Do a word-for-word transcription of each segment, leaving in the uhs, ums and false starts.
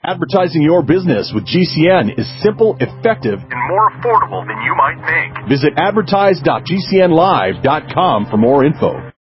Advertising your business with G C N is simple, effective, and more affordable than you might think. Visit advertise dot g c n live dot com for more info.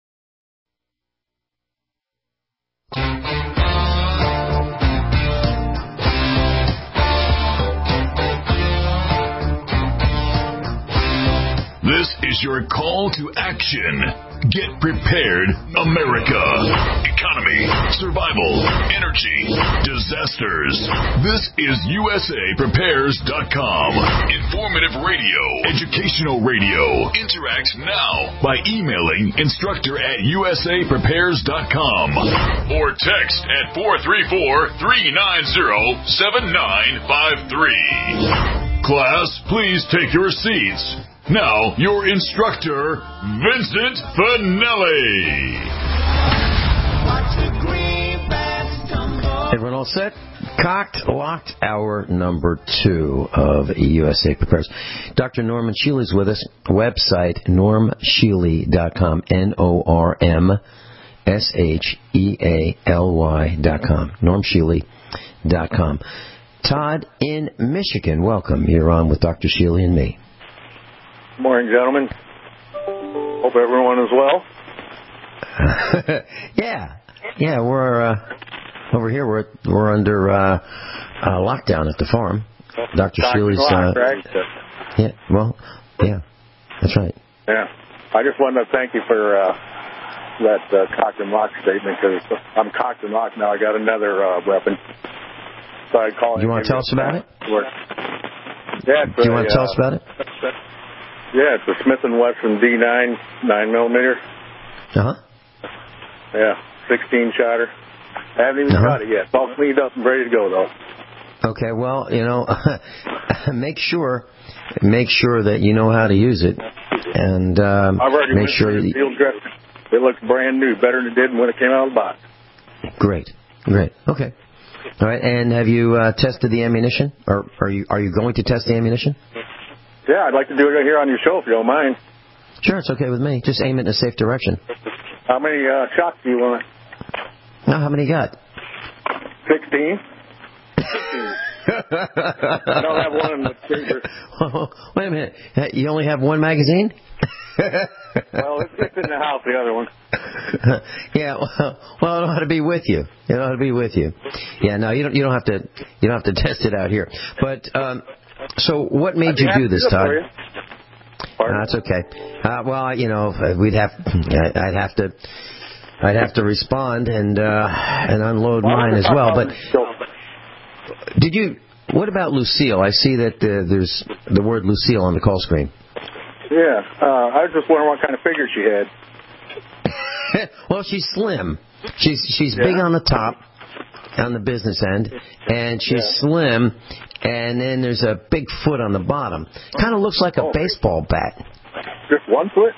This is your call to action. Get prepared, America. Economy, survival, energy, disasters. This is U S A prepares dot com. Informative radio, educational radio. Interact now by emailing instructor at U S A prepares dot com or text at four three four, three nine zero, seven nine five three. Class, please take your seats. Now, your instructor, Vincent Finelli. Everyone all set? Cocked, locked, hour number two of U S A Prepares. Doctor Norman Shealy is with us. Website, norm shealy dot com. N O R M S H E A L Y dot com. norm shealy dot com. Todd in Michigan, welcome. You're on with Doctor Shealy and me. Good morning, gentlemen. Hope everyone is well. yeah, yeah, we're uh, over here. We're we're under uh, uh, lockdown at the farm. Doctor Shealy's. Uh, yeah, well, yeah, that's right. Yeah, I just wanted to thank you for uh, that uh, cocked and locked statement because I'm cocked and locked now. I got another uh, weapon. So I call. Do you want to tell us about it? Yeah. Do you want to tell us about it? Yeah, it's a Smith and Wesson D nine nine millimeter. Uh huh. Yeah, sixteen shotter. I haven't even uh-huh. got it yet. It's all cleaned up and ready to go though. Okay, well, you know, make sure make sure that you know how to use it, and um, I've already make sure you, field dress. It looks brand new, better than it did when it came out of the box. Great, great. Okay, all right. And have you uh, tested the ammunition, or are you are you going to test the ammunition? Yeah, I'd like to do it here on your show if you don't mind. Sure, it's okay with me. Just aim it in a safe direction. How many uh, shots do you want? No, how many you got? Sixteen. I don't have one in the freezer. Well, wait a minute. You only have one magazine? Well, it's, it's in the house, the other one. yeah, well, well, I don't know how to be with you. I don't know how to be with you. Yeah, no, you don't. You don't have to. You don't have to test it out here. But um, so, what made you do this, Todd? Uh, that's okay. Uh, well, you know, we'd have. I'd have to. I'd have to respond and uh, and unload mine as well. But did you? What about Lucille? I see that uh, there's the word Lucille on the call screen. Yeah, uh, I was just wondering what kind of figure she had. Well, she's slim. She's she's yeah. big on the top, on the business end, and she's yeah. slim, and then there's a big foot on the bottom. Kind of looks like a oh. baseball bat. Just one foot?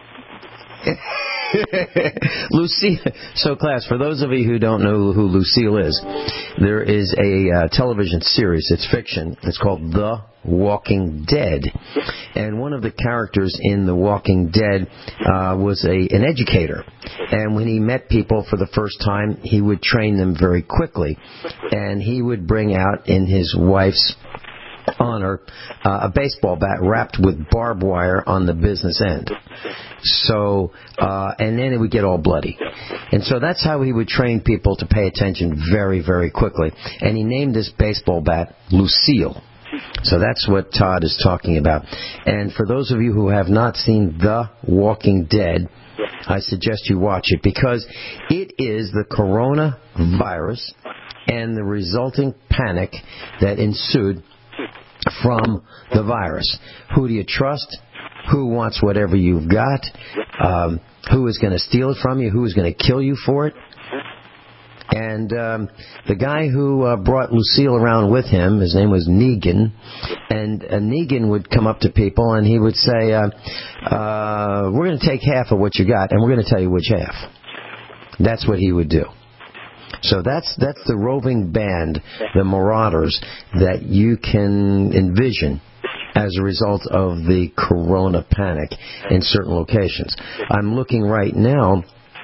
Lucille. So, class, for those of you who don't know who Lucille is, there is a uh, television series. It's fiction. It's called The Walking Dead. And one of the characters in The Walking Dead uh, was a an educator. And when he met people for the first time, he would train them very quickly. And he would bring out in his wife's honor uh, a baseball bat wrapped with barbed wire on the business end. So, uh, and then it would get all bloody. And so that's how he would train people to pay attention very, very quickly. And he named this baseball bat Lucille. So that's what Todd is talking about. And for those of you who have not seen The Walking Dead, I suggest you watch it because it is the coronavirus and the resulting panic that ensued from the virus. Who do you trust? Who wants whatever you've got? Um, who is going to steal it from you? Who is going to kill you for it? And um, the guy who uh, brought Lucille around with him, his name was Negan, and uh, Negan would come up to people and he would say, uh, uh, we're going to take half of what you got and we're going to tell you which half. That's what he would do. So that's that's the roving band, the marauders, that you can envision as a result of the corona panic in certain locations. I'm looking right now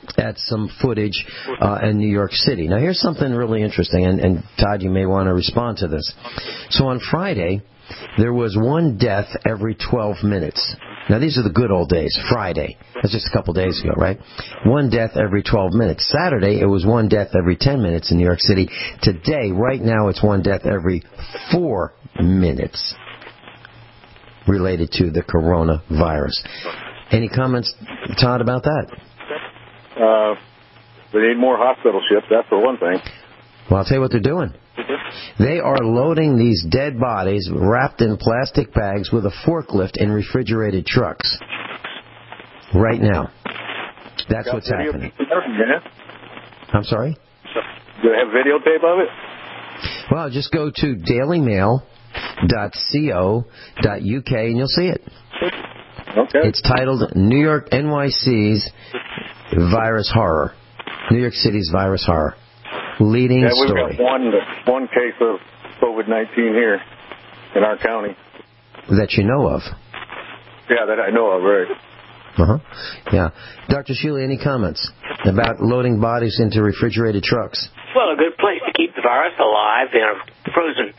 at some footage uh, in New York City. Now, here's something really interesting, and, and Todd, you may want to respond to this. So on Friday, there was one death every twelve minutes. Now, these are the good old days, Friday. That's just a couple days ago, right? One death every twelve minutes. Saturday, it was one death every ten minutes in New York City. Today, right now, it's one death every four minutes related to the coronavirus. Any comments, Todd, about that? Uh, we need more hospital ships, that's for one thing. Well, I'll tell you what they're doing. They are loading these dead bodies wrapped in plastic bags with a forklift in refrigerated trucks. Right now. That's what's happening. I'm sorry? Do they have videotape of it? Well, just go to daily mail dot co dot U K and you'll see it. Okay. It's titled New York N Y C's Virus Horror. New York City's Virus Horror. Leading yeah, we've story. got one, one case of COVID nineteen here in our county. That you know of? Yeah, that I know of, right. Uh-huh. Yeah. Doctor Shealy, any comments about loading bodies into refrigerated trucks? Well, a good place to keep the virus alive in a frozen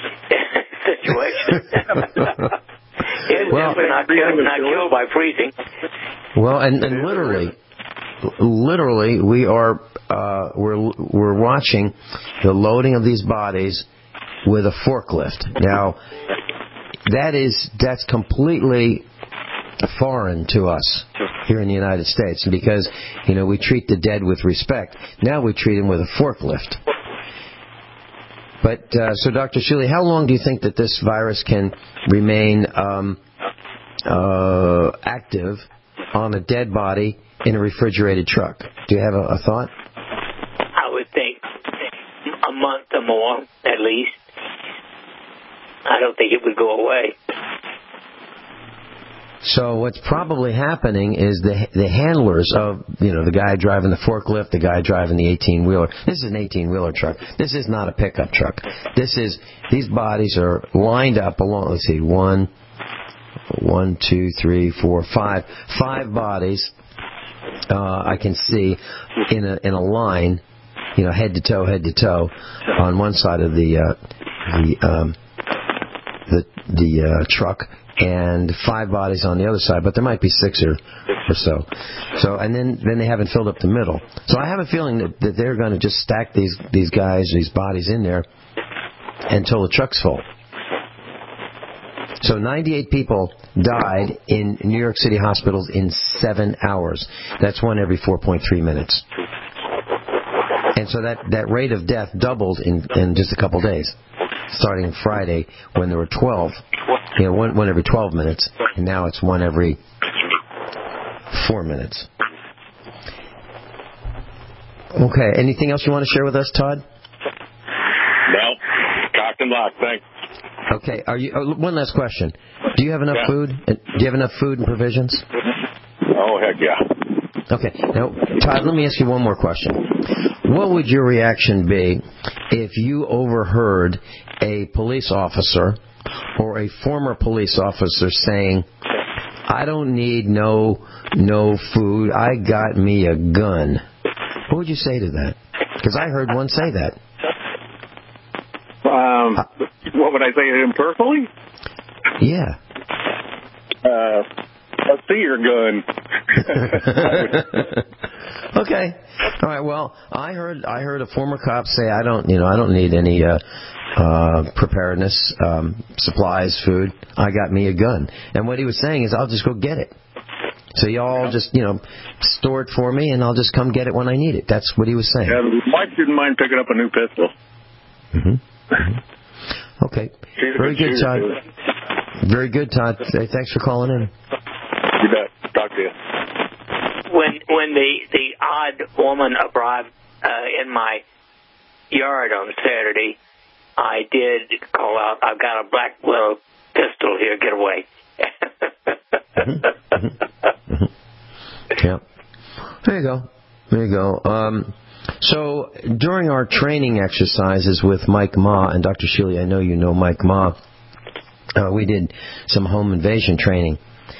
situation. It's well, definitely not killed, not killed by freezing. Well, and, and literally, literally, we are uh, we're we're watching the loading of these bodies with a forklift. Now, that is that's completely foreign to us here in the United States because, you know, we treat the dead with respect. Now we treat them with a forklift. But, uh, so Doctor Shealy, how long do you think that this virus can remain um, uh, active on a dead body in a refrigerated truck? Do you have a, a thought? I would think a month or more, at least. I don't think it would go away. So what's probably happening is the the handlers of, you know, the guy driving the forklift, the guy driving the eighteen-wheeler. This is an eighteen-wheeler truck. This is not a pickup truck. This is, these bodies are lined up along, let's see, one, one, two, three, four, five, five bodies, uh, I can see in a, in a line, you know, head to toe, head to toe, on one side of the, uh, the, um, the, the, uh, truck, and five bodies on the other side, but there might be six or, or so. So, and then, then they haven't filled up the middle. So I have a feeling that, that they're going to just stack these, these guys, these bodies in there until the truck's full. So ninety-eight people died in New York City hospitals in seven hours. That's one every four point three minutes. And so that, that rate of death doubled in, in just a couple days, starting Friday when there were twelve. You know, one, one every twelve minutes, and now it's one every four minutes. Okay, anything else you want to share with us, Todd? No, cocked and locked, thanks. Okay, are you? Oh, one last question. Do you have enough yeah. food? Do you have enough food and provisions? Oh, heck yeah. Okay, now, Todd, let me ask you one more question. What would your reaction be if you overheard a police officer or a former police officer saying, I don't need no no food, I got me a gun? What would you say to that? Because I heard one say that. Um, what would I say to him personally? Yeah. Uh, let's see your gun. Okay. All right. Well, I heard I heard a former cop say, I don't, you know, I don't need any uh, uh, preparedness, um, supplies, food. I got me a gun. And what he was saying is, I'll just go get it. So y'all just, you know, store it for me, and I'll just come get it when I need it. That's what he was saying. Yeah, Mike didn't mind picking up a new pistol. Mm-hmm. Mm-hmm. Okay. Very good, Todd. Very good, Todd. Hey, thanks for calling in. You bet. Talk to you. When when the, the odd woman arrived uh, in my yard on Saturday, I did call out, I've got a Black Widow pistol here, get away. Mm-hmm. Mm-hmm. Yeah. There you go. There you go. Um, so during our training exercises with Mike Ma, and Doctor Shealy, I know you know Mike Ma, uh, we did some home invasion training.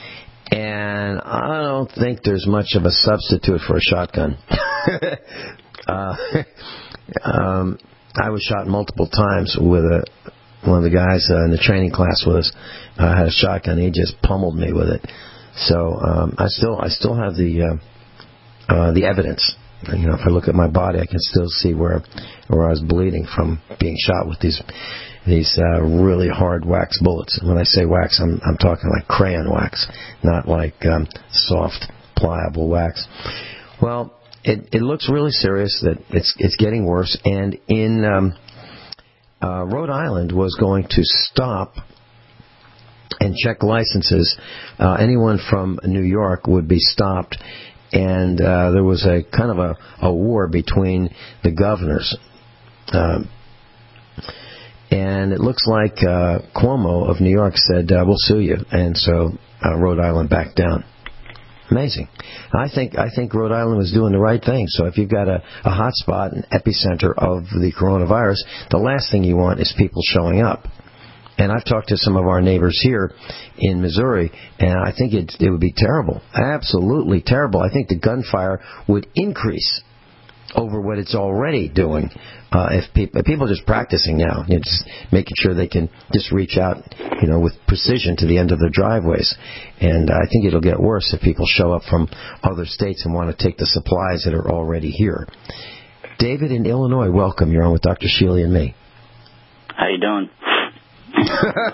And I don't think there's much of a substitute for a shotgun. uh, um, I was shot multiple times with a one of the guys uh, in the training class with us. Uh, had a shotgun. He just pummeled me with it. So um, I still I still have the uh, uh, the evidence. You know, if I look at my body, I can still see where where I was bleeding from being shot with these these uh, really hard wax bullets. When I say wax, I'm I'm talking like crayon wax, not like um, soft, pliable wax. Well, it it looks really serious. That it's it's getting worse. And in um, uh, Rhode Island was going to stop and check licenses. Uh, anyone from New York would be stopped. And uh, there was a kind of a, a war between the governors. Um, and it looks like uh, Cuomo of New York said, uh, we'll sue you. And so uh, Rhode Island backed down. Amazing. I think I think Rhode Island was doing the right thing. So if you've got a, a hot spot, an epicenter of the coronavirus, the last thing you want is people showing up. And I've talked to some of our neighbors here in Missouri, and I think it, it would be terrible, absolutely terrible. I think the gunfire would increase over what it's already doing uh, if people, if people are just practicing now, you know, just making sure they can just reach out, you know, with precision to the end of their driveways. And I think it'll get worse if people show up from other states and want to take the supplies that are already here. David in Illinois, welcome. You're on with Doctor Shealy and me. How you doing? It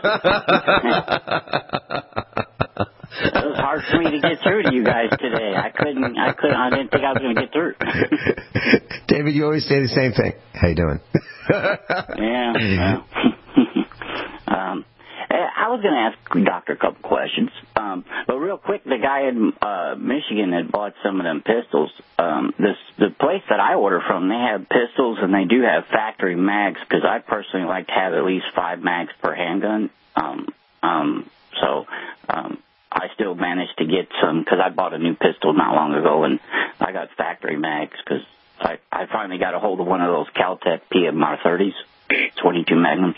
was hard for me to get through to you guys today. I couldn't. I couldn't. I didn't think I was going to get through. David, you always say the same thing. How you doing? yeah. Well, um, I was going to ask the doctor a couple questions, um, but real quick, the guy in uh, Michigan that bought some of them pistols. Um, this the place that I order from, they have pistols and they do have factory mags because I personally like to have at least five mags per handgun. Um, um, so um, I still managed to get some because I bought a new pistol not long ago and I got factory mags because I, I finally got a hold of one of those Caltech P M R thirties, twenty-two Magnums,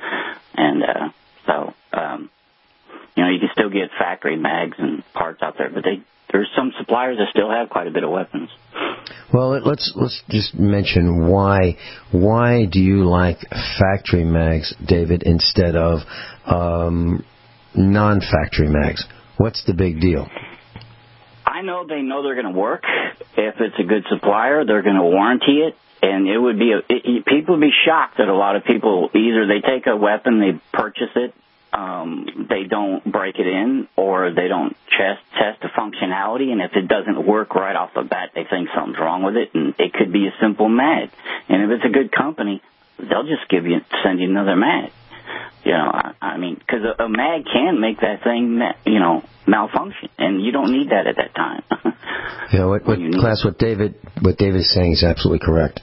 and uh, so um, you know you can still get factory mags and parts out there, but they. There's some suppliers that still have quite a bit of weapons. Well, let's let's just mention why why do you like factory mags, David, instead of um, non-factory mags? What's the big deal? I know they know they're going to work. If it's a good supplier, they're going to warranty it. And it would be a, it, people would be shocked that a lot of people either they take a weapon, they purchase it. Um, they don't break it in or they don't test, test the functionality, and if it doesn't work right off the bat, they think something's wrong with it, and it could be a simple mag. And if it's a good company, they'll just give you, send you another mag. You know, I, I mean, because a, a mag can make that thing, you know, malfunction, and you don't need that at that time. You know, what, what class, what David, what David is saying is absolutely correct.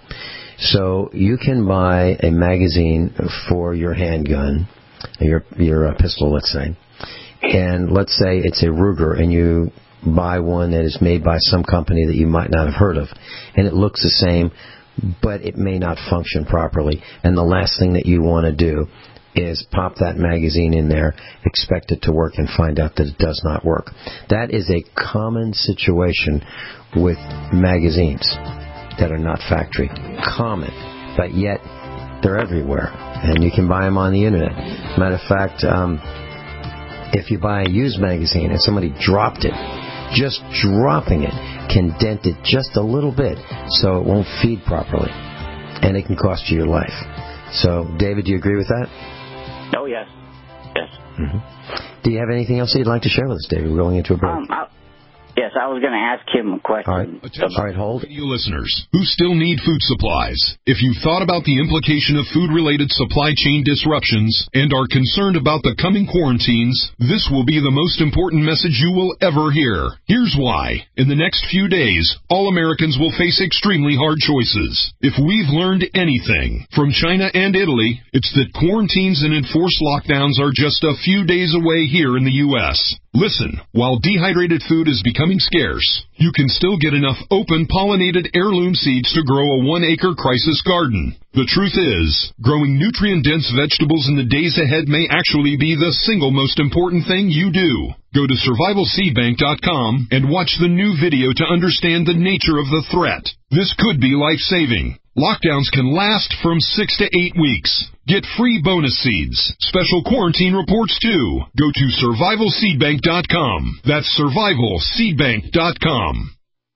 So you can buy a magazine for your handgun, your your uh, pistol, let's say, and let's say it's a Ruger, and you buy one that is made by some company that you might not have heard of, and it looks the same, but it may not function properly, and the last thing that you want to do is pop that magazine in there, expect it to work, and find out that it does not work. That is a common situation with magazines that are not factory. Common, but yet they're everywhere. And you can buy them on the internet. Matter of fact, um, if you buy a used magazine and somebody dropped it, just dropping it can dent it just a little bit so it won't feed properly. And it can cost you your life. So, David, do you agree with that? Oh, yes. Yes. Mm-hmm. Do you have anything else you'd like to share with us, David? We're going into a break. Um, I, yes, I was going to ask him a question. All right, All right hold. You listeners who still need food supplies, if you've thought about the implication of food-related supply chain disruptions and are concerned about the coming quarantines, this will be the most important message you will ever hear. Here's why. In the next few days, all Americans will face extremely hard choices. If we've learned anything from China and Italy, it's that quarantines and enforced lockdowns are just a few days away here in the U S Listen, while dehydrated food is becoming scarce, you can still get enough open pollinated heirloom seeds to grow a one-acre crisis garden. The truth is, growing nutrient-dense vegetables in the days ahead may actually be the single most important thing you do. Go to survival seed bank dot com and watch the new video to understand the nature of the threat. This could be life-saving. Lockdowns can last from six to eight weeks. Get free bonus seeds, special quarantine reports too. Go to survival seed bank dot com. That's survival seed bank dot com.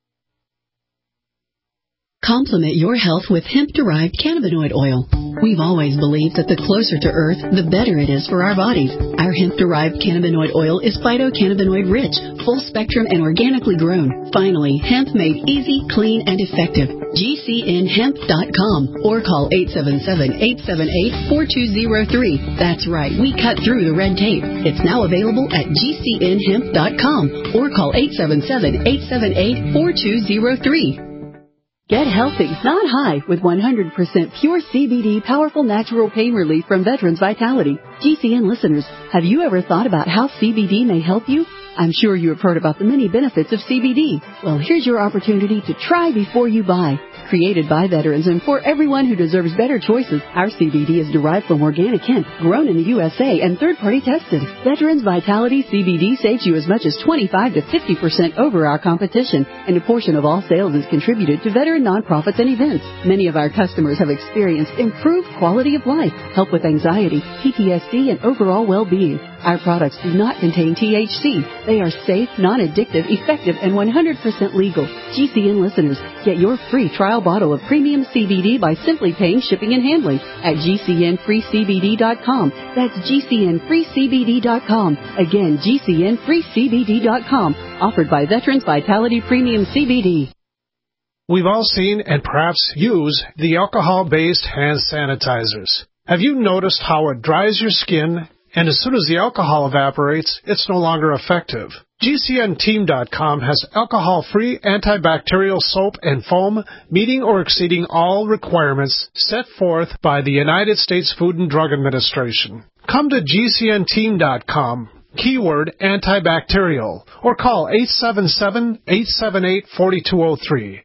Complement your health with hemp-derived cannabinoid oil. We've always believed that the closer to Earth, the better it is for our bodies. Our hemp-derived cannabinoid oil is phytocannabinoid-rich, full-spectrum, and organically grown. Finally, hemp made easy, clean, and effective. G C N hemp dot com or call eight seven seven, eight seven eight, four two zero three. That's right, we cut through the red tape. It's now available at G C N hemp dot com or call eight seven seven, eight seven eight, four two zero three. Get healthy, not high, with one hundred percent pure C B D powerful natural pain relief from Veterans Vitality. G C N listeners, have you ever thought about how C B D may help you? I'm sure you have heard about the many benefits of C B D. Well, here's your opportunity to try before you buy. Created by veterans and for everyone who deserves better choices, our C B D is derived from organic hemp, grown in the U S A, and third-party tested. Veterans Vitality C B D saves you as much as twenty-five to fifty percent over our competition, and a portion of all sales is contributed to veteran nonprofits and events. Many of our customers have experienced improved quality of life, help with anxiety, P T S D, and overall well-being. Our products do not contain T H C. They are safe, non-addictive, effective, and one hundred percent legal. G C N listeners, get your free trial bottle of premium C B D by simply paying shipping and handling at G C N free C B D dot com. That's G C N free C B D dot com. Again, G C N free C B D dot com. Offered by Veterans Vitality Premium C B D. We've all seen and perhaps use the alcohol-based hand sanitizers. Have you noticed how it dries your skin, and as soon as the alcohol evaporates, it's no longer effective? G C N team dot com has alcohol-free antibacterial soap and foam meeting or exceeding all requirements set forth by the United States Food and Drug Administration. Come to G C N team dot com, keyword antibacterial, or call eight seven seven, eight seven eight, four two zero three.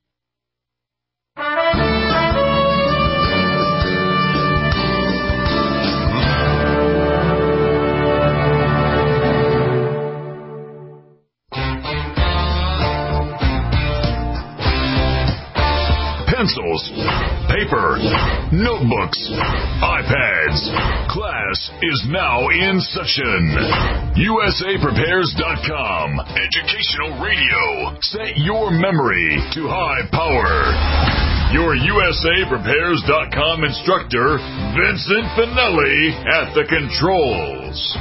Pencils, paper, notebooks, iPads. Class is now in session. U S A Prepares dot com. Educational radio. Set your memory to high power. Your U S A Prepares dot com instructor, Vincent Finelli, at the controls.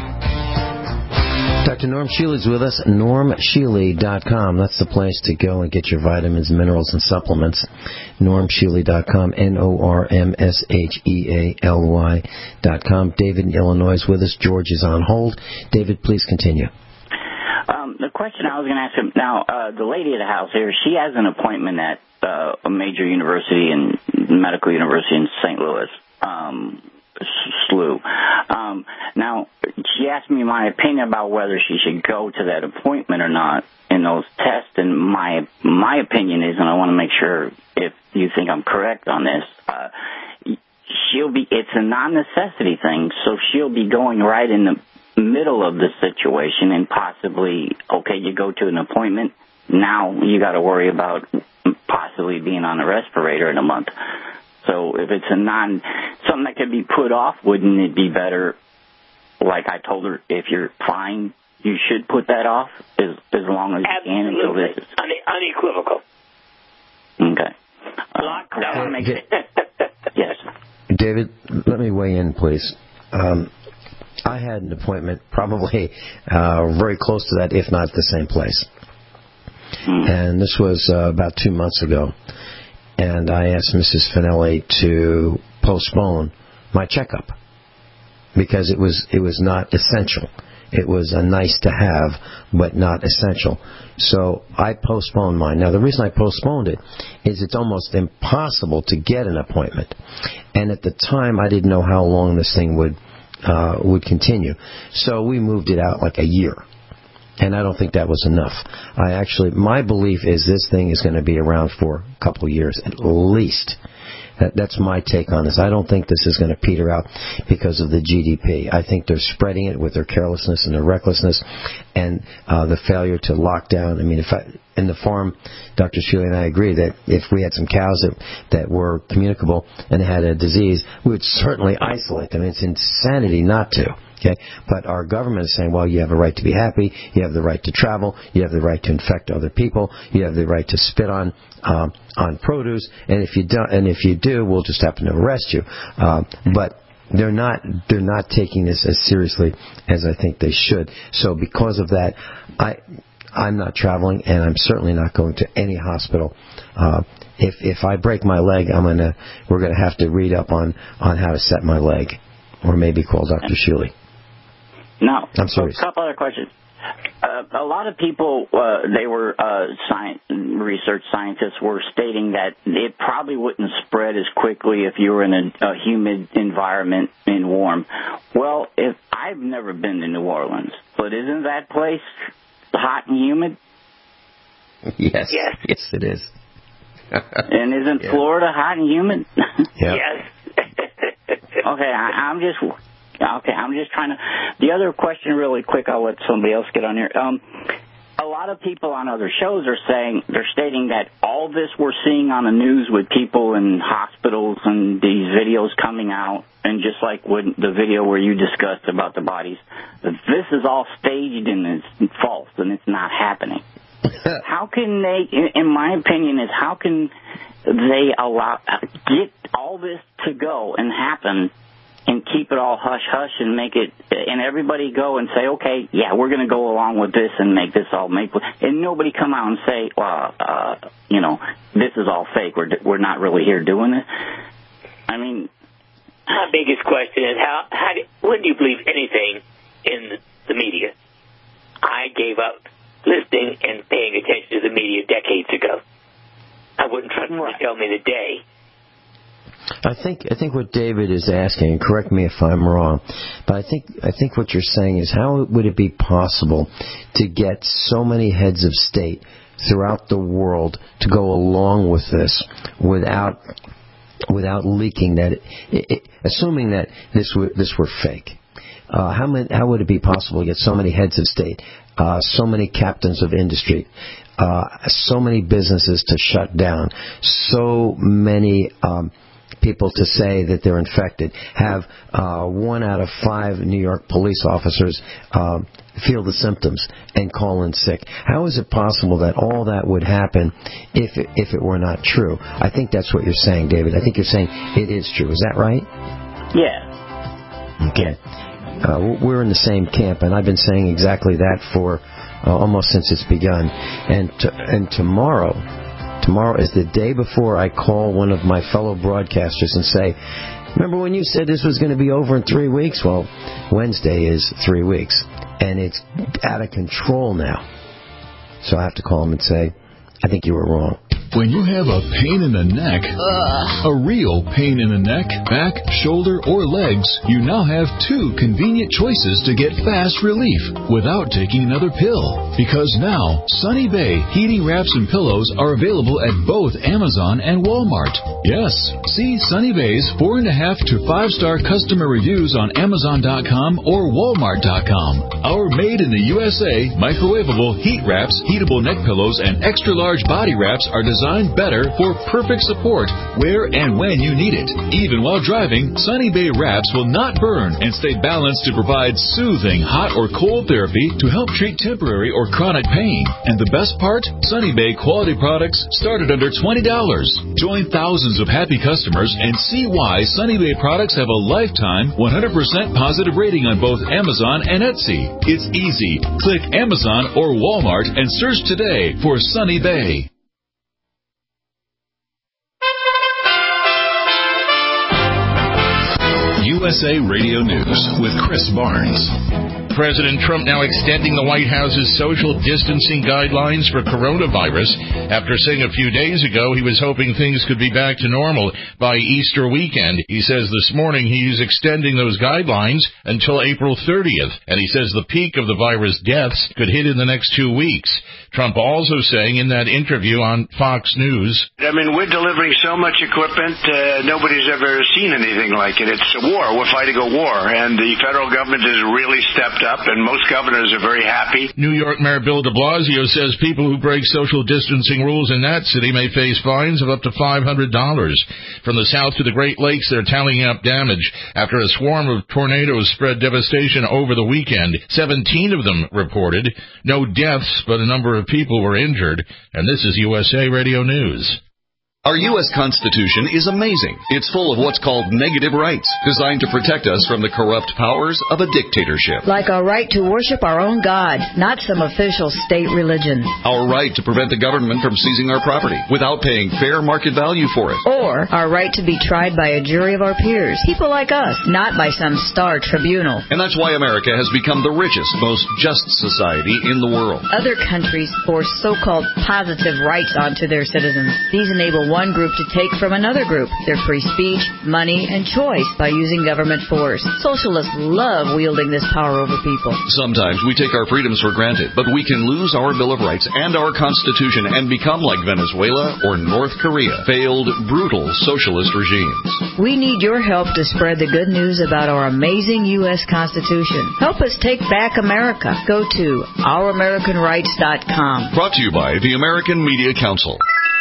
Doctor Norm Shealy is with us, norm shealy dot com. That's the place to go and get your vitamins, minerals, and supplements. norm shealy dot com, N O R M S H E A L Y dot com. David in Illinois is with us. George is on hold. David, please continue. Um, the question I was going to ask him, now, uh, the lady at the house here, she has an appointment at uh, a major university, in medical university in Saint Louis. Um S L U. Um, now, she asked me my opinion about whether she should go to that appointment or not in those tests, and my my opinion is, and I want to make sure if you think I'm correct on this, uh, she'll be, it's a non-necessity thing, so she'll be going right in the middle of the situation and possibly, okay, you go to an appointment, now you got to worry about possibly being on a respirator in a month. So if it's a non, something that could be put off, wouldn't it be better, like I told her, if you're fine, you should put that off as as long as you can until this is... Unequivocal. Okay. Uh, that one makes it. Yes. David, let me weigh in, please. Um, I had an appointment probably uh, very close to that, if not the same place. Hmm. And this was uh, about two months ago. And I asked Missus Finelli to postpone my checkup because it was it was not essential. It was a nice to have, but not essential. So I postponed mine. Now, the reason I postponed it is it's almost impossible to get an appointment. And at the time, I didn't know how long this thing would uh, would continue. So we moved it out like a year. And I don't think that was enough. I actually, my belief is this thing is going to be around for a couple of years at least. That, that's my take on this. I don't think this is going to peter out because of the G D P. I think they're spreading it with their carelessness and their recklessness and uh, the failure to lock down. I mean, if I, in the farm, Doctor Shealy and I agree that if we had some cows that, that were communicable and had a disease, we would certainly isolate them. It's insanity not to. Okay, but our government is saying, well, you have a right to be happy, you have the right to travel, you have the right to infect other people, you have the right to spit on um, on produce, and if you don't, and if you do, we'll just happen to arrest you. Uh, but they're not they're not taking this as seriously as I think they should. So because of that, I I'm not traveling, and I'm certainly not going to any hospital. Uh, if if I break my leg, I'm gonna we're gonna have to read up on on how to set my leg, or maybe call Doctor Shealy. Now, I'm serious. A couple other questions. Uh, a lot of people, uh, they were uh, science, research scientists, were stating that it probably wouldn't spread as quickly if you were in a, a humid environment and warm. Well, if I've never been to New Orleans, but isn't that place hot and humid? Yes, yes, yes, it is. And isn't yeah. Florida hot and humid? Yep. Yes. Okay, I, I'm just. Okay, I'm just trying to... The other question really quick, I'll let somebody else get on here. Um, a lot of people on other shows are saying, they're stating that all this we're seeing on the news with people in hospitals and these videos coming out, and just like when the video where you discussed about the bodies, that this is all staged and it's false and it's not happening. How can they, in my opinion, is how can they allow get all this to go and happen and keep it all hush-hush and make it, and everybody go and say, okay, yeah, we're going to go along with this and make this all make, and nobody come out and say, well, uh, you know, this is all fake. We're we're not really here doing this. I mean, my biggest question is how how do, when do you believe anything in the media? I gave up listening and paying attention to the media decades ago. I wouldn't trust them to tell me the day. I think I think what David is asking, and correct me if I'm wrong, but I think I think what you're saying is how would it be possible to get so many heads of state throughout the world to go along with this without without leaking that, it, it, assuming that this were this were fake? Uh, how many, how would it be possible to get so many heads of state, uh, so many captains of industry, uh, so many businesses to shut down, so many um, people to say that they're infected, have uh, one out of five New York police officers uh, feel the symptoms and call in sick? How is it possible that all that would happen if it, if it were not true? I think that's what you're saying, David. I think you're saying it is true. Is that right? Yeah. Okay. Uh, we're in the same camp, and I've been saying exactly that for uh, almost since it's begun. And to, and tomorrow, tomorrow is the day before I call one of my fellow broadcasters and say, remember when you said this was going to be over in three weeks? Well, Wednesday is three weeks, and it's out of control now. So I have to call him and say, I think you were wrong. When you have a pain in the neck, Ugh. a real pain in the neck, back, shoulder, or legs, you now have two convenient choices to get fast relief without taking another pill. Because now, Sunny Bay heating wraps and pillows are available at both Amazon and Walmart. Yes, see Sunny Bay's four and a half to five star customer reviews on Amazon dot com or Walmart dot com. Our made in the U S A microwavable heat wraps, heatable neck pillows, and extra large body wraps are designed better for perfect support where and when you need it. Even while driving, Sunny Bay wraps will not burn and stay balanced to provide soothing hot or cold therapy to help treat temporary or chronic pain. And the best part? Sunny Bay quality products start at under twenty dollars. Join thousands of happy customers and see why Sunny Bay products have a lifetime one hundred percent positive rating on both Amazon and Etsy. It's easy. Click Amazon or Walmart and search today for Sunny Bay. U S A Radio News with Chris Barnes. President Trump now extending the White House's social distancing guidelines for coronavirus after saying a few days ago he was hoping things could be back to normal by Easter weekend. He says this morning he's extending those guidelines until April thirtieth, and he says the peak of the virus deaths could hit in the next two weeks. Trump also saying in that interview on Fox News, I mean, we're delivering so much equipment, uh, nobody's ever seen anything like it. It's a war. We're fighting a war, and the federal government has really stepped up, and most governors are very happy. New York Mayor Bill de Blasio says people who break social distancing rules in that city may face fines of up to five hundred dollars. From the south to the Great Lakes, they're tallying up damage after a swarm of tornadoes spread devastation over the weekend. seventeen of them reported. No deaths, but a number of people were injured. And this is U S A Radio News. Our U S Constitution is amazing. It's full of what's called negative rights, designed to protect us from the corrupt powers of a dictatorship. Like our right to worship our own God, not some official state religion. Our right to prevent the government from seizing our property without paying fair market value for it. Or our right to be tried by a jury of our peers, people like us, not by some star tribunal. And that's why America has become the richest, most just society in the world. Other countries force so-called positive rights onto their citizens. These enable one one group to take from another group their free speech, money, and choice by using government force. Socialists love wielding this power over people. Sometimes we take our freedoms for granted, but we can lose our Bill of Rights and our Constitution and become like Venezuela or North Korea, failed, brutal socialist regimes. We need your help to spread the good news about our amazing U S Constitution. Help us take back America. Go to our american rights dot com. Brought to you by the American Media Council.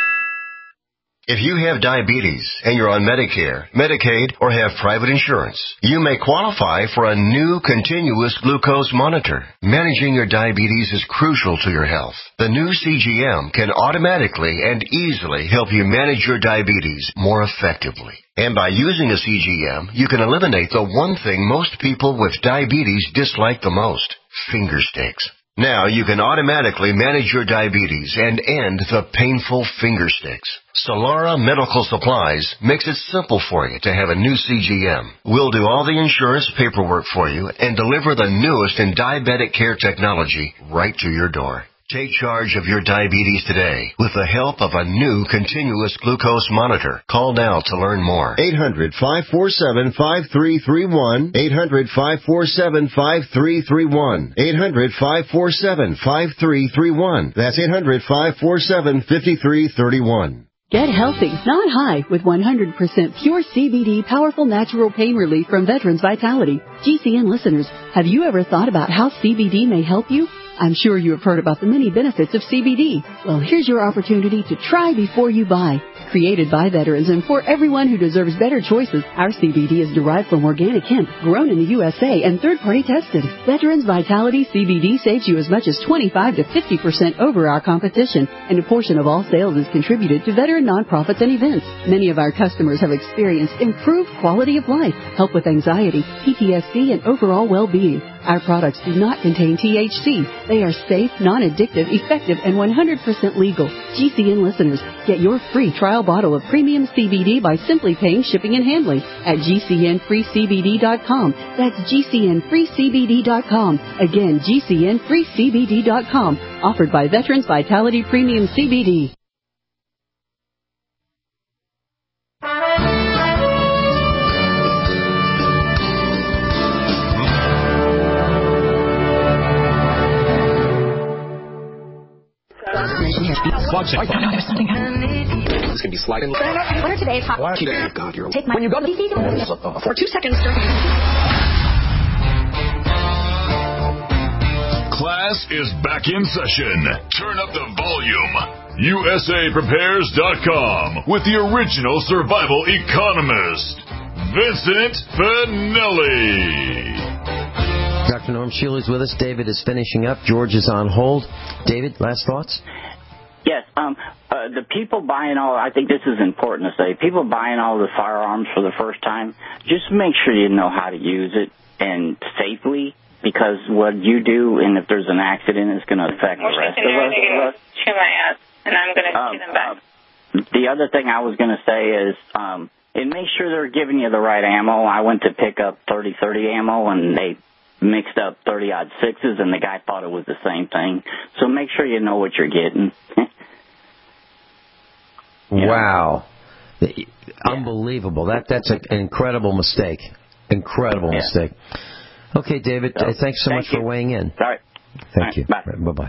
If you have diabetes and you're on Medicare, Medicaid, or have private insurance, you may qualify for a new continuous glucose monitor. Managing your diabetes is crucial to your health. The new C G M can automatically and easily help you manage your diabetes more effectively. And by using a C G M, you can eliminate the one thing most people with diabetes dislike the most, finger sticks. Now you can automatically manage your diabetes and end the painful finger sticks. Solara Medical Supplies makes it simple for you to have a new C G M. We'll do all the insurance paperwork for you and deliver the newest in diabetic care technology right to your door. Take charge of your diabetes today with the help of a new continuous glucose monitor. Call now to learn more. eight hundred, five four seven, five three three one. eight hundred, five four seven, five three three one. eight hundred, five four seven, five three three one. That's eight hundred, five four seven, five three three one. Get healthy, not high, with one hundred percent pure C B D powerful natural pain relief from Veterans Vitality. G C N listeners, have you ever thought about how C B D may help you? I'm sure you have heard about the many benefits of C B D. Well, here's your opportunity to try before you buy. Created by veterans and for everyone who deserves better choices, our C B D is derived from organic hemp, grown in the U S A and third-party tested. Veterans Vitality C B D saves you as much as twenty-five to fifty percent over our competition, and a portion of all sales is contributed to veteran nonprofits and events. Many of our customers have experienced improved quality of life, help with anxiety, P T S D, and overall well-being. Our products do not contain T H C. They are safe, non-addictive, effective, and one hundred percent legal. G C N listeners, get your free trial bottle of premium C B D by simply paying shipping and handling at G C N free C B D dot com. That's G C N free C B D dot com. Again, G C N free C B D dot com. Offered by Veterans Vitality Premium C B D. It's going to be sliding. What are today's hot? Oh, God, you're Take my when you go to the for two seconds. Class is back in session. Turn up the volume. U S A Prepares dot com with the original survival economist, Vincent Finelli. Doctor Norm Sheila is with us. David is finishing up. George is on hold. David, last thoughts? Yes, um, uh, the people buying all, I think this is important to say, people buying all the firearms for the first time, just make sure you know how to use it and safely, because what you do, and if there's an accident, it's going to affect the rest of us. To my ass, and I'm going to um, see them back. Uh, the other thing I was going to say is, um, and make sure they're giving you the right ammo. I went to pick up thirty thirty ammo, and they mixed up thirty-odd sixes, and the guy thought it was the same thing. So make sure you know what you're getting. Wow. Yeah. Unbelievable. That That's an incredible mistake. Incredible yeah. mistake. Okay, David, so, thanks so thank much you. for weighing in. All right. Thank All right, you. Bye. Right, bye-bye.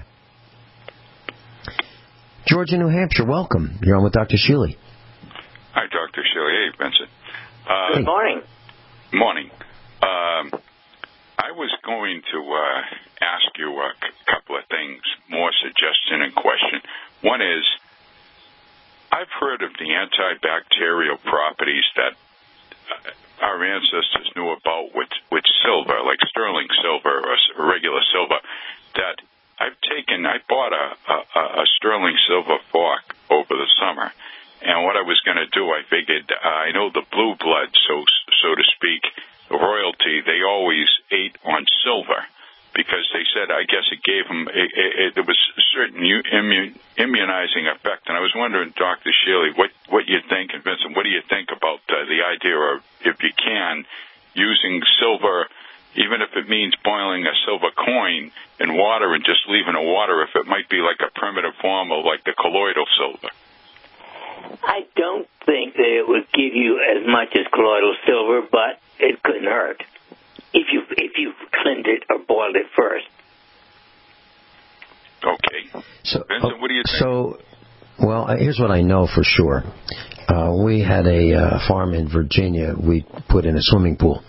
George in New Hampshire, welcome. You're on with Doctor Shealy. Hi, Doctor Shealy. Hey, Vincent. Uh, Good morning. Morning. Um, I was going to uh, ask you a c- couple of things, more suggestion and question. One is, I've heard of the antibacterial properties that our ancestors knew about with, with silver, like sterling silver or regular silver, that I've taken, I bought a, a, a sterling silver fork over the summer. And what I was going to do, I figured, uh, I know the blue blood, so so to speak, the royalty, they always ate on silver because they said, I guess it gave them, it, it, there was a certain immune, immunizing effect. And I was wondering, Doctor Shealy, what, what you think, and Vincent, what do you think about uh, the idea of, if you can, using silver, even if it means boiling a silver coin in water and just leaving the water, if it might be like a primitive form of like the colloidal silver? I don't think that it would give you as much as colloidal silver, but it couldn't hurt if you if you cleaned it or boiled it first. Okay. So, Vincent, what do you think? So, well, here's what I know for sure. Uh, we had a uh, farm in Virginia we put in a swimming pool.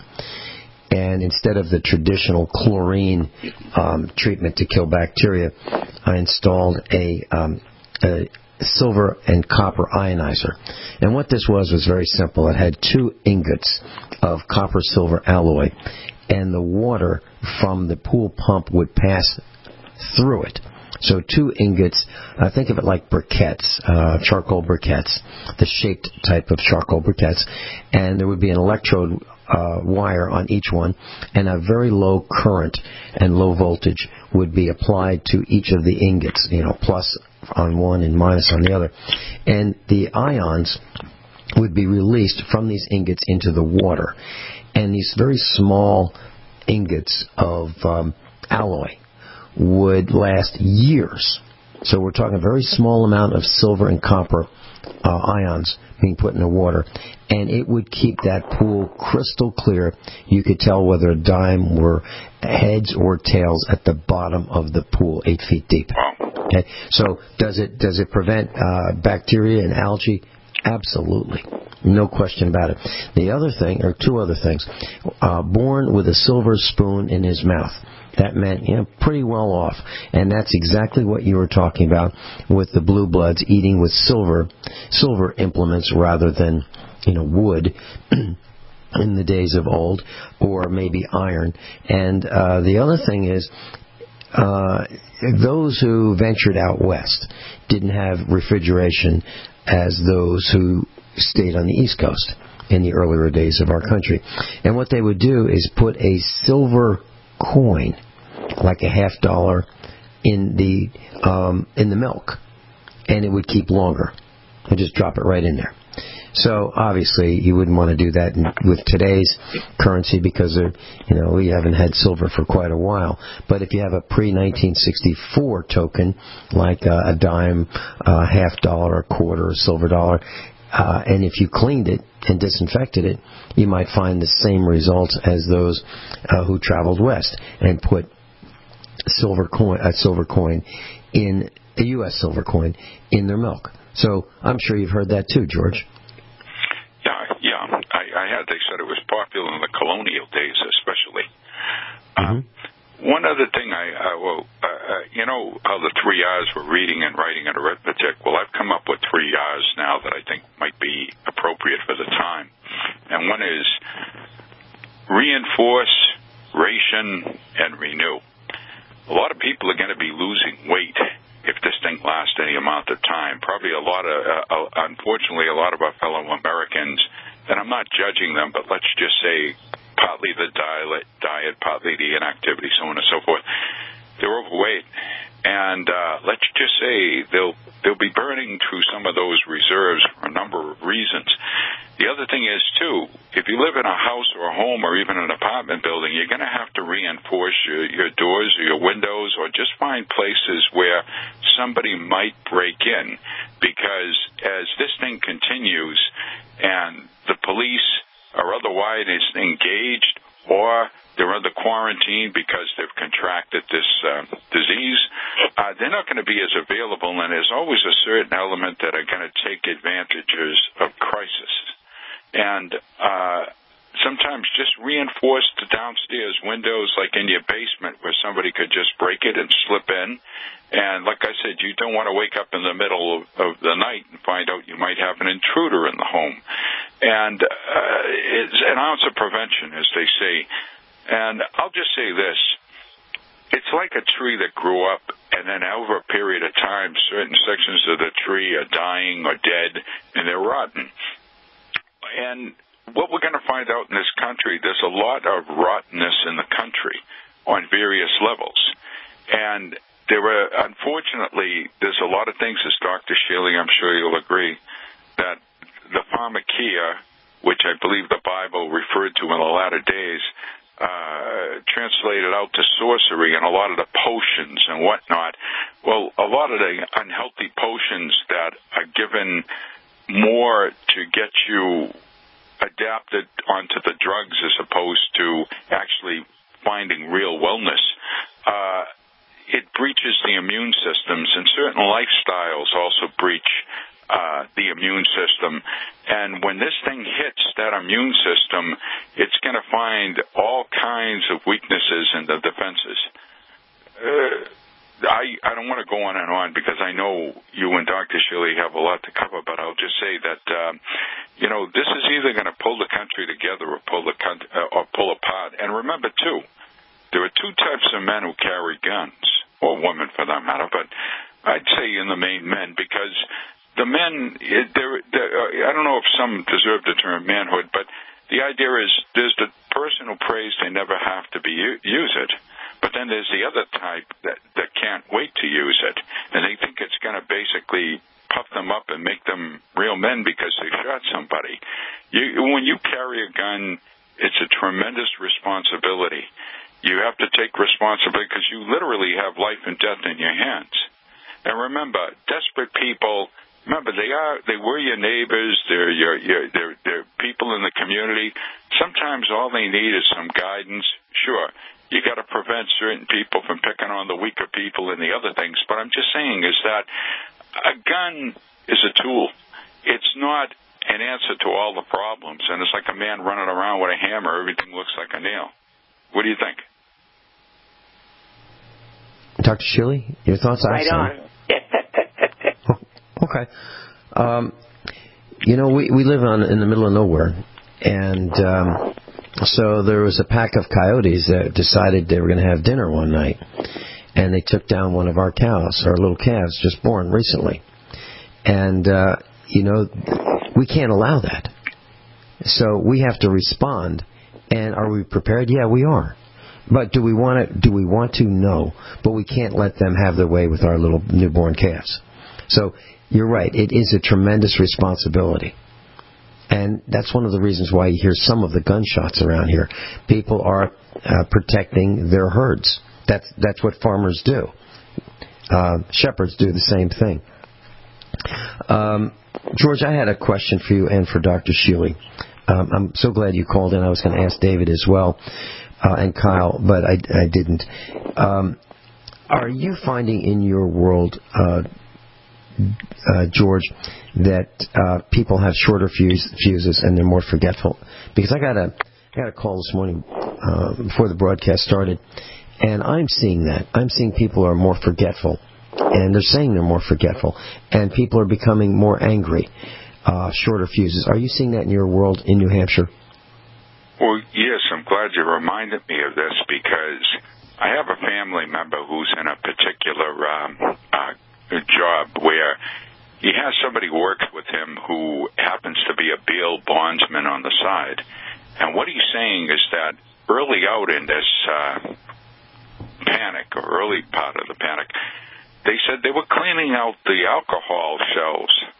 And instead of the traditional chlorine um, treatment to kill bacteria, I installed a, um, a silver and copper ionizer. And what this was was very simple. It had two ingots of copper-silver alloy, and the water from the pool pump would pass through it. So two ingots, uh, think of it like briquettes, uh, charcoal briquettes, the shaped type of charcoal briquettes, and there would be an electrode uh, wire on each one, and a very low current and low voltage would be applied to each of the ingots, you know, plus on one and minus on the other. And the ions would be released from these ingots into the water. And these very small ingots of um, alloy would last years. So we're talking a very small amount of silver and copper uh, ions being put in the water, and it would keep that pool crystal clear. You could tell whether a dime were heads or tails at the bottom of the pool, eight feet deep. Okay, so does it does it prevent uh, bacteria and algae? Absolutely. No question about it. The other thing, or two other things, uh, born with a silver spoon in his mouth. That meant, you know, pretty well off. And that's exactly what you were talking about with the blue bloods eating with silver, silver implements rather than, you know, wood in the days of old, or maybe iron. And uh, the other thing is, uh, those who ventured out west didn't have refrigeration as those who stayed on the East Coast in the earlier days of our country. And what they would do is put a silver coin, like a half dollar, in the um, in the milk, and it would keep longer. They just drop it right in there. So obviously you wouldn't want to do that in, with today's currency because of, you know, we haven't had silver for quite a while. But if you have a pre nineteen sixty-four token, like uh, a dime, a half dollar, a quarter, a silver dollar, uh, and if you cleaned it and disinfected it, you might find the same results as those uh, who traveled west and put silver coin, a silver coin in a U S silver coin in their milk. So I'm sure you've heard that too, George. Yeah, yeah. I, I had. They said it was popular in the colonial days, especially. Mm-hmm. Uh, one other thing, I uh, well, uh, you know how the three R's were reading and writing and arithmetic. Well, I've come up with three R's now that I think might be appropriate for the time, and one is reinforce, ration, and renew. A lot of people are going to be losing weight if this thing lasts any amount of time. Probably a lot of, uh, unfortunately, a lot of our fellow Americans, and I'm not judging them, but let's just say partly the diet, diet partly the inactivity, so on and so forth, they're overweight. And uh, let's just say they'll they'll be burning through some of those reserves for a number of reasons. The other thing is, too, if you live in a house or a home or even an apartment building, you're going to have to reinforce your, your doors or your windows, or just find places where somebody might break in. Because as this thing continues and the police are otherwise engaged, or they're under quarantine because they've contracted this uh, disease, uh, they're not going to be as available, and there's always a certain element that are going to take advantages of crisis. And uh, sometimes just reinforce the downstairs windows, like in your basement, where somebody could just break it and slip in. And like I said, you don't want to wake up in the middle of, of the night and find out you might have an intruder in the home. And uh, it's an ounce of prevention, as they say. And I'll just say this. It's like a tree that grew up, and then over a period of time, certain sections of the tree are dying or dead, and they're rotten. And what we're going to find out in this country, there's a lot of rottenness in the country on various levels. And there are, unfortunately, there's a lot of things, as Doctor Shealy, I'm sure you'll agree, that the pharmakia, which I believe the Bible referred to in the latter days, uh, translated out to sorcery and a lot of the potions and whatnot. Well, a lot of the unhealthy potions that are given more to get you adapted onto the drugs as opposed to actually finding real wellness, uh, it breaches the immune systems, and certain lifestyles also breach uh, the immune system. And when this thing hits that immune system, it's going to find all kinds of weaknesses in the defenses. Uh, I, I don't want to go on and on because I know you and Doctor Shealy have a lot to cover, but I'll just say that, um, you know, this is either going to pull the country together or pull the country, uh, or pull apart. And remember, too, there are two types of men who carry guns, or women for that matter, but I'd say in the main men, because the men, they're, they're, uh, I don't know if some deserve the term manhood, but the idea is there's the person who prays they never have to be use it. But then there's the other type that, that can't wait to use it, and they think it's going to basically puff them up and make them real men because they shot somebody. You, when you carry a gun, it's a tremendous responsibility. You have to take responsibility because you literally have life and death in your hands. And remember, desperate people, remember they are they were your neighbors, they're your, your they're they're people in the community. Sometimes all they need is some guidance. Sure, you got to prevent certain people from picking on the weaker people and the other things. But I'm just saying is that a gun is a tool. It's not an answer to all the problems. And it's like a man running around with a hammer. Everything looks like a nail. What do you think? Doctor Shealy, your thoughts? Right on. Okay. Um, you know, we, we live on in the middle of nowhere. And um, so there was a pack of coyotes that decided they were going to have dinner one night. And they took down one of our cows, our little calves, just born recently. And, uh, you know, we can't allow that. So we have to respond. And are we prepared? Yeah, we are. But do we want to? Do we want to? No. But we can't let them have their way with our little newborn calves. So you're right. It is a tremendous responsibility. And that's one of the reasons why you hear some of the gunshots around here. People are uh, protecting their herds. That's that's what farmers do. Uh, shepherds do the same thing. Um, George, I had a question for you and for Doctor Shealy. Um, I'm so glad you called in. I was going to ask David as well, uh, and Kyle, but I, I didn't. Um, are you finding in your world, uh, uh, George, that uh, people have shorter fuse, fuses and they're more forgetful? Because I got a I got a call this morning uh, before the broadcast started, and I'm seeing that. I'm seeing people are more forgetful, and they're saying they're more forgetful, and people are becoming more angry. Uh, shorter fuses. Are you seeing that in your world in New Hampshire? Well, yes, I'm glad you reminded me of this because I have a family member who's in a particular um, uh, job where he has somebody who works with him who happens to be a bail bondsman on the side. And what he's saying is that early out in this uh, panic, or early part of the panic, they said they were cleaning out the alcohol shelves.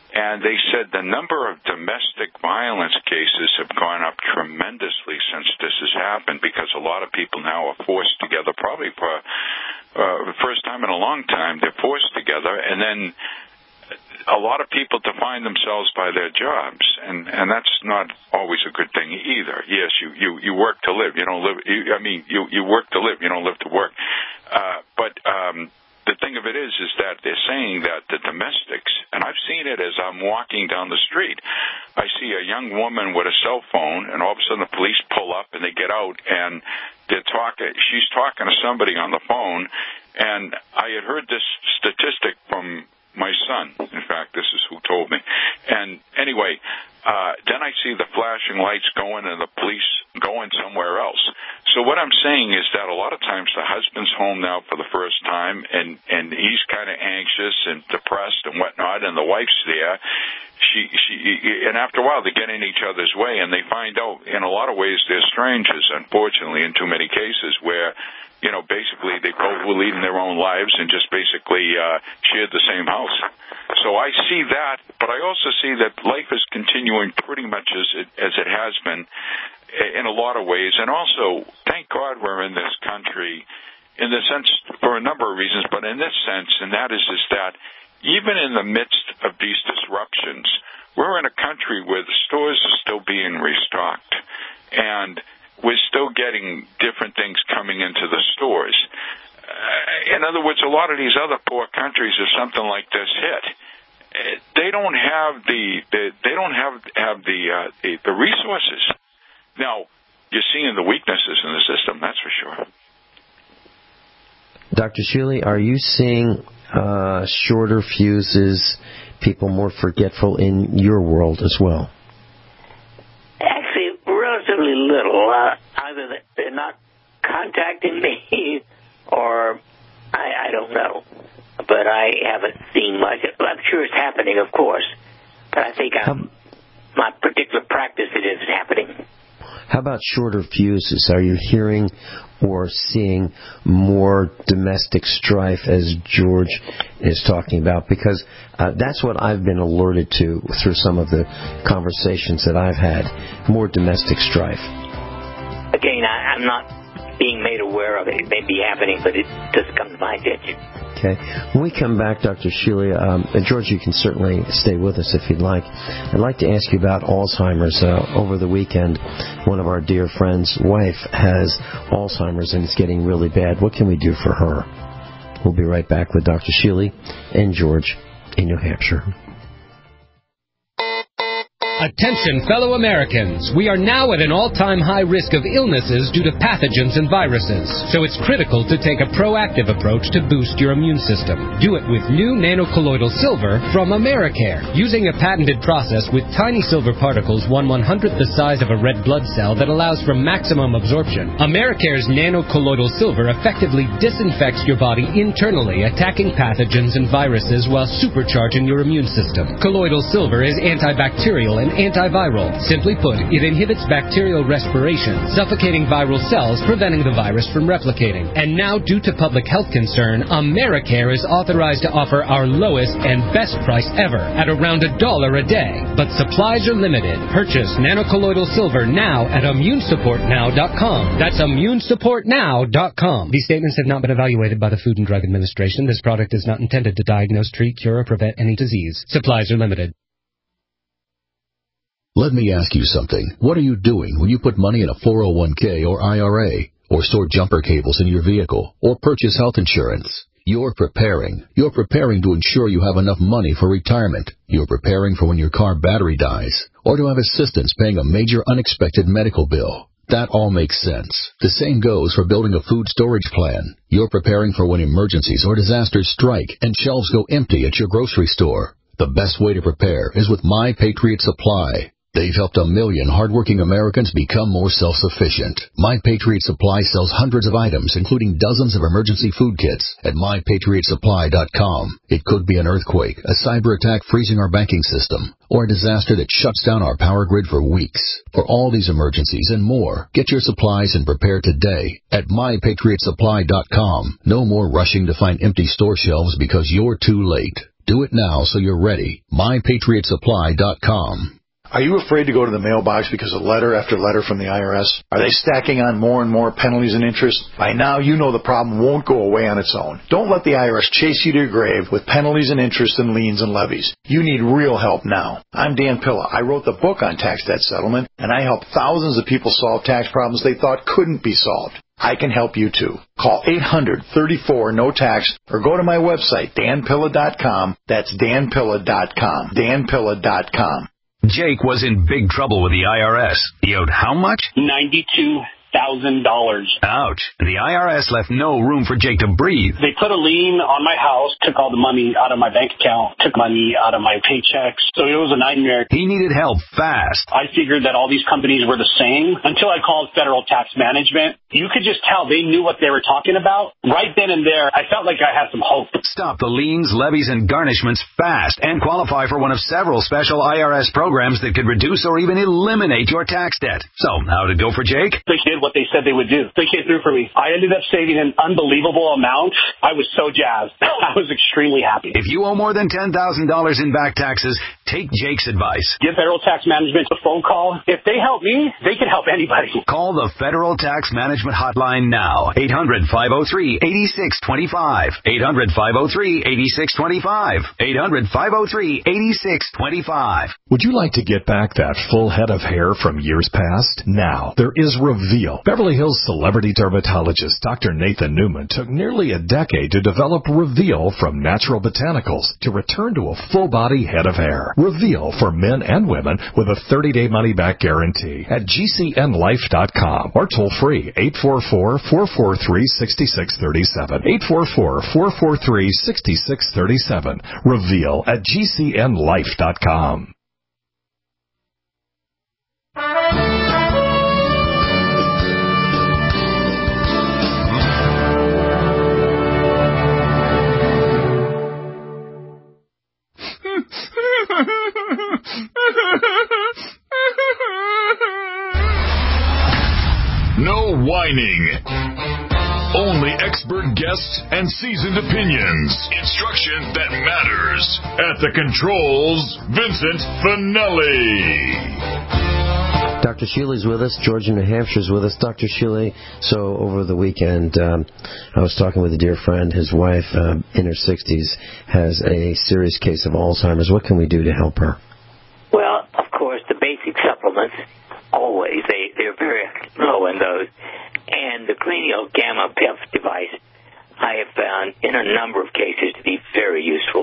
and they said the number of domestic violence cases have gone up tremendously since this has happened, because a lot of people now are forced together, probably for uh, the first time in a long time. They're forced together, and then a lot of people define themselves by their jobs, and and that's not always a good thing either. Yes, you you you work to live. You don't live. You, I mean, you you work to live. You don't live to work. Uh, but um, the thing of it is, is that they're saying that the domestics, and I've seen it as I'm walking down the street. I see a young woman with a cell phone, and all of a sudden the police pull up and they get out, and they're talking. She's talking to somebody on the phone, and I had heard this statistic from my son. In fact, this is who told me. And anyway, uh, then I see the flashing lights going and the police going somewhere else. So what I'm saying is that a lot of times the husband's home now for the first time, and, and he's kind of anxious and depressed and whatnot, and the wife's there. She, she, and after a while they get in each other's way, and they find out in a lot of ways they're strangers, unfortunately, in too many cases where, you know, basically they both were leading their own lives and just basically uh, shared the same house. So I see that, but I also see that life is continuing pretty much as it, as it has been in a lot of ways. And also, thank God we're in this country in the sense, for a number of reasons, but in this sense, and that is, is that even in the midst of these disruptions, we're in a country where the stores are still being restocked, and we're still getting different things coming into the stores. Uh, in other words, a lot of these other poor countries, if something like this hit, they don't have the, the they don't have have the, uh, the the resources. Now, you're seeing the weaknesses in the system, that's for sure. Doctor Shealy, are you seeing uh, shorter fuses, people more forgetful in your world as well? Actually, relatively little. Uh, either they're not contacting me, or I, I don't know. But I haven't seen much. I'm sure it's happening, of course. But I think I'm, my particular practice, it is happening. How about shorter fuses? Are you hearing or seeing more domestic strife, as George is talking about? Because uh, that's what I've been alerted to through some of the conversations that I've had, more domestic strife. Again, I, I'm not being made aware of it. It may be happening, but it doesn't come to my attention. Okay. When we come back, Doctor Shealy, um, and George, you can certainly stay with us if you'd like. I'd like to ask you about Alzheimer's. Uh, over the weekend, one of our dear friends' wife has Alzheimer's, and it's getting really bad. What can we do for her? We'll be right back with Doctor Shealy and George in New Hampshire. Attention, fellow Americans. We are now at an all-time high risk of illnesses due to pathogens and viruses. So it's critical to take a proactive approach to boost your immune system. Do it with new nanocolloidal silver from Americare. Using a patented process with tiny silver particles one one-hundredth the size of a red blood cell that allows for maximum absorption, Americare's nanocolloidal silver effectively disinfects your body internally, attacking pathogens and viruses while supercharging your immune system. Colloidal silver is antibacterial and antiviral. Simply put, it inhibits bacterial respiration, suffocating viral cells, preventing the virus from replicating. And now, due to public health concern, Americare is authorized to offer our lowest and best price ever at around a dollar a day. But supplies are limited. Purchase nanocolloidal silver now at immune support now dot com. That's immune support now dot com. These statements have not been evaluated by the Food and Drug Administration. This product is not intended to diagnose, treat, cure, or prevent any disease. Supplies are limited. Let me ask you something. What are you doing when you put money in a four oh one k or I R A, or store jumper cables in your vehicle, or purchase health insurance? You're preparing. You're preparing to ensure you have enough money for retirement. You're preparing for when your car battery dies, or to have assistance paying a major unexpected medical bill. That all makes sense. The same goes for building a food storage plan. You're preparing for when emergencies or disasters strike and shelves go empty at your grocery store. The best way to prepare is with My Patriot Supply. They've helped a million hardworking Americans become more self-sufficient. My Patriot Supply sells hundreds of items, including dozens of emergency food kits, at my patriot supply dot com. It could be an earthquake, a cyber attack freezing our banking system, or a disaster that shuts down our power grid for weeks. For all these emergencies and more, get your supplies and prepare today at my patriot supply dot com. No more rushing to find empty store shelves because you're too late. Do it now so you're ready. my patriot supply dot com. Are you afraid to go to the mailbox because of letter after letter from the I R S? Are they stacking on more and more penalties and interest? By now, you know the problem won't go away on its own. Don't let the I R S chase you to your grave with penalties and interest and liens and levies. You need real help now. I'm Dan Pilla. I wrote the book on tax debt settlement, and I help thousands of people solve tax problems they thought couldn't be solved. I can help you too. Call eight hundred, thirty-four, no tax or go to my website, dan pilla dot com. That's dan pilla dot com. dan pilla dot com. Jake was in big trouble with the I R S. He owed how much? ninety-two thousand dollars. Ouch. The I R S left no room for Jake to breathe. They put a lien on my house, took all the money out of my bank account, took money out of my paychecks. So it was a nightmare. He needed help fast. I figured that all these companies were the same until I called Federal Tax Management. You could just tell they knew what they were talking about. Right then and there, I felt like I had some hope. Stop the liens, levies, and garnishments fast and qualify for one of several special I R S programs that could reduce or even eliminate your tax debt. So, how did it go for Jake? They did what they said they would do. They came through for me. I ended up saving an unbelievable amount. I was so jazzed. I was extremely happy. If you owe more than ten thousand dollars in back taxes, take Jake's advice. Give Federal Tax Management a phone call. If they help me, they can help anybody. Call the Federal Tax Management Hotline now. eight hundred, five oh three, eight six two five. eight hundred, five oh three, eight six two five. eight hundred, five oh three, eight six two five. Would you like to get back that full head of hair from years past? Now, there is Reveal. Beverly Hills celebrity dermatologist Doctor Nathan Newman took nearly a decade to develop Reveal from natural botanicals to return to a full-body head of hair. Reveal for men and women with a thirty-day money-back guarantee at G C N life dot com or toll-free eight four four, four four three, six six three seven. eight four four, four four three, six six three seven. Reveal at G C N life dot com. No whining. Only expert guests and seasoned opinions. Instruction that matters. At the controls, Vincent Finelli. Doctor Shealy's with us. George in New Hampshire's with us. Doctor Shealy, so over the weekend, um, I was talking with a dear friend. His wife, uh, in her sixties, has a serious case of Alzheimer's. What can we do to help her? Well, of course, the basic supplements, always, they, they're very low in those. And the cranial gamma P E F device, I have found in a number of cases to be very useful.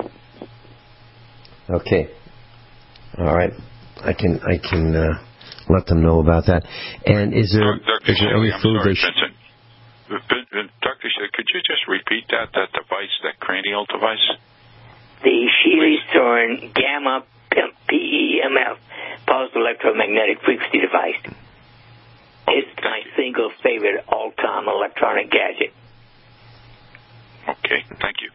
Okay. All right. I can I can uh, let them know about that. And is there, Doctor is there Shelley, any I'm food sorry, they should... Vincent. Doctor Shelley, could you just repeat that, that device, that cranial device? The Shealy Thorne Gamma P E M F, pulsed electromagnetic frequency device. It's my single favorite all-time electronic gadget. Okay, thank you.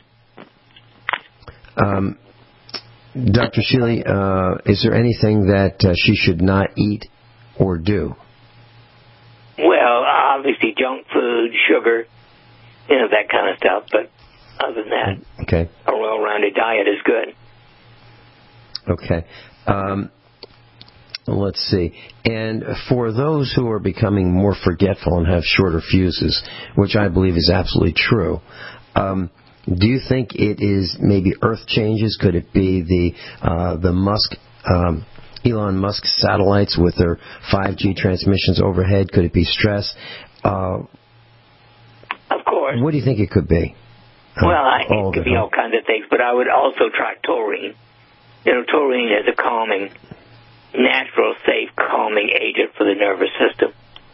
Um, Doctor Shealy, uh, is there anything that uh, she should not eat or do? Well, obviously junk food, sugar, you know, that kind of stuff. But other than that, okay, a well-rounded diet is good. Okay. Um, let's see. And for those who are becoming more forgetful and have shorter fuses, which I believe is absolutely true, um, do you think it is maybe Earth changes? Could it be the uh, the Musk, um, Elon Musk satellites with their five G transmissions overhead? Could it be stress? Uh, of course. What do you think it could be? Well, I, uh, it could be all kinds of things, but I would also try taurine. You know, taurine is a calming, natural, safe, calming agent for the nervous system.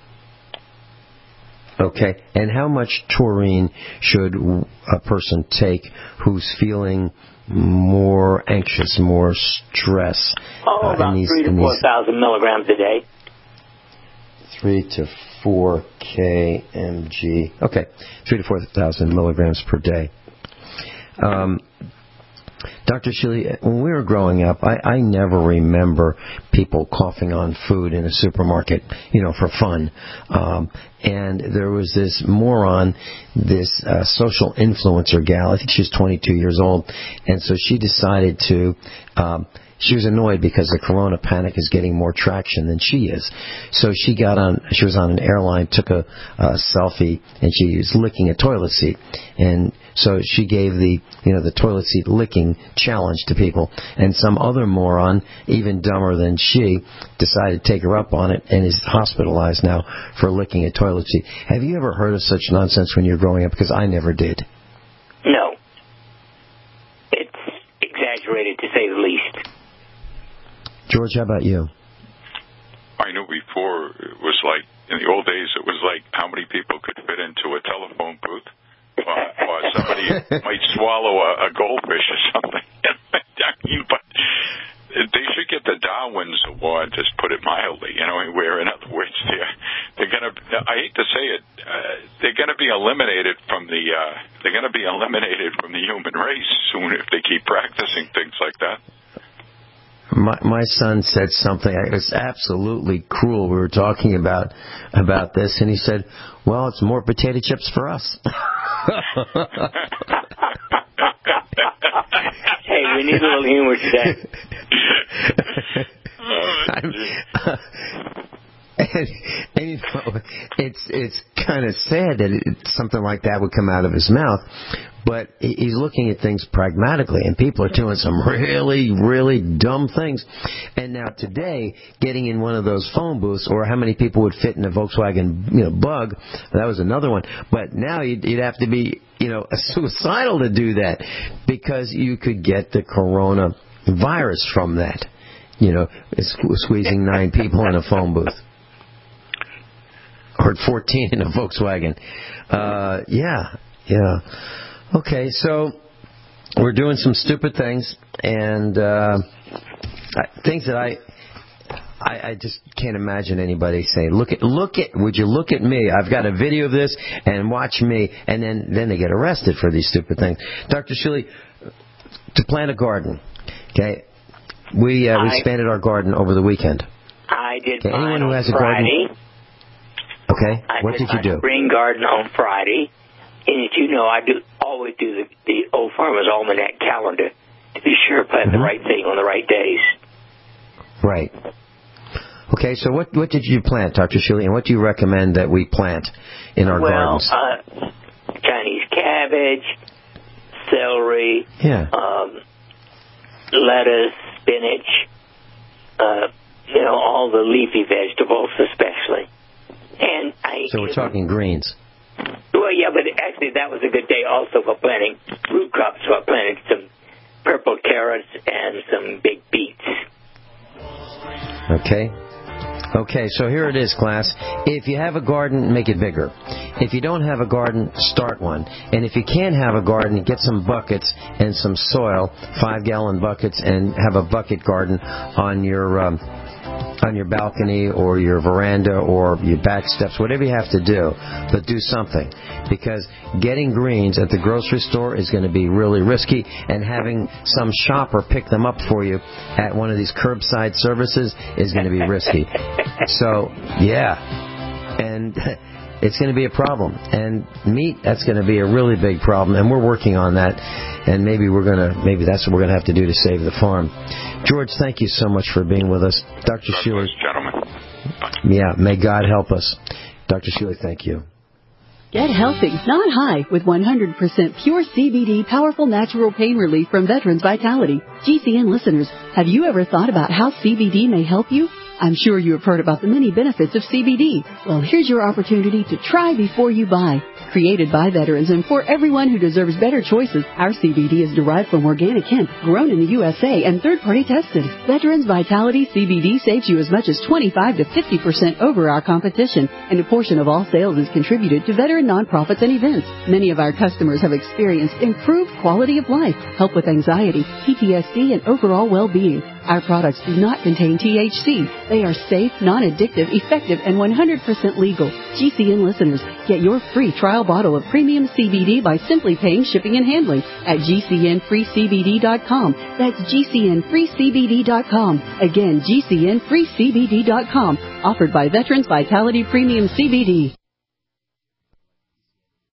Okay. And how much taurine should a person take who's feeling more anxious, more stress? Oh, uh, about these, three to four thousand milligrams a day. Three to four kmg. Okay, three to four thousand milligrams per day. Um, Doctor Shealy, when we were growing up, I, I never remember people coughing on food in a supermarket, you know, for fun. Um, and there was this moron, this uh, social influencer gal, I think she was twenty-two years old, and so she decided to... Um, She was annoyed because the corona panic is getting more traction than she is. So she got on, she was on an airline, took a, a selfie, and she was licking a toilet seat. And so she gave the, you know, the toilet seat licking challenge to people. And some other moron, even dumber than she, decided to take her up on it and is hospitalized now for licking a toilet seat. Have you ever heard of such nonsense when you were growing up? Because I never did. No. It's exaggerated, to say the least. George, how about you? I knew before it was like, in the old days, it was like how many people could fit into a telephone booth, or, or somebody might swallow a, a goldfish or something. I mean, but they should get the Darwin's Award, just put it mildly, you know, where, in other words, they're, they're going to, I hate to say it, uh, they're going to be eliminated from the, uh, they're going to be eliminated from the human race soon if they keep practicing things like that. My, my son said something. It was absolutely cruel. We were talking about about this, and he said, "Well, it's more potato chips for us." Hey, we need a little humor today. uh, and, and you know, it's it's kind of sad that it, something like that would come out of his mouth. But he's looking at things pragmatically, and people are doing some really, really dumb things. And now today, getting in one of those phone booths, or how many people would fit in a Volkswagen, you know, Bug, that was another one. But now you'd, you'd have to be, you know, suicidal to do that, because you could get the coronavirus from that. You know, squeezing nine people in a phone booth. Or fourteen in a Volkswagen. Uh, yeah, yeah. Okay, so we're doing some stupid things, and uh, things that I, I I just can't imagine anybody saying, look at, look at, would you look at me? I've got a video of this, and watch me, and then, then they get arrested for these stupid things. Doctor Shealy, to plant a garden, okay, we, uh, we I, expanded our garden over the weekend. I did okay, mine anyone who on has a Friday. garden, okay, I what did, did you do? Spring garden on Friday. And as you know, I do always do the, the Old Farmer's Almanac calendar to be sure to plant mm-hmm. the right thing on the right days. Right. Okay, so what what did you plant, Doctor Shealy, and what do you recommend that we plant in our well, gardens? Well, uh, Chinese cabbage, celery, yeah. um, lettuce, spinach, uh, you know, all the leafy vegetables especially. And I. So we're talking greens. Well, yeah, but actually that was a good day also for planting root crops. So I planted some purple carrots and some big beets. Okay. Okay, so here it is, class. If you have a garden, make it bigger. If you don't have a garden, start one. And if you can't have a garden, get some buckets and some soil, five-gallon buckets, and have a bucket garden on your... Um, on your balcony or your veranda or your back steps, whatever you have to do, but do something. Because getting greens at the grocery store is going to be really risky, and having some shopper pick them up for you at one of these curbside services is going to be risky. So, yeah. And it's going to be a problem. And meat, that's going to be a really big problem, and we're working on that. And maybe we're going to, maybe that's what we're going to have to do to save the farm. George, thank you so much for being with us. Doctor Shealy. Gentlemen. Yeah, may God help us. Doctor Shealy, thank you. Get healthy, not high, with one hundred percent pure C B D powerful natural pain relief from Veterans Vitality. G C N listeners, have you ever thought about how C B D may help you? I'm sure you have heard about the many benefits of C B D. Well, here's your opportunity to try before you buy. Created by veterans and for everyone who deserves better choices, our C B D is derived from organic hemp, grown in the U S A, and third-party tested. Veterans Vitality C B D saves you as much as twenty-five to fifty percent over our competition, and a portion of all sales is contributed to veteran nonprofits and events. Many of our customers have experienced improved quality of life, help with anxiety, P T S D, and overall well-being. Our products do not contain T H C. They are safe, non-addictive, effective, and one hundred percent legal. G C N listeners, get your free trial bottle of premium C B D by simply paying shipping and handling at G C N free C B D dot com. That's G C N free C B D dot com. Again, G C N free C B D dot com. Offered by Veterans Vitality Premium C B D.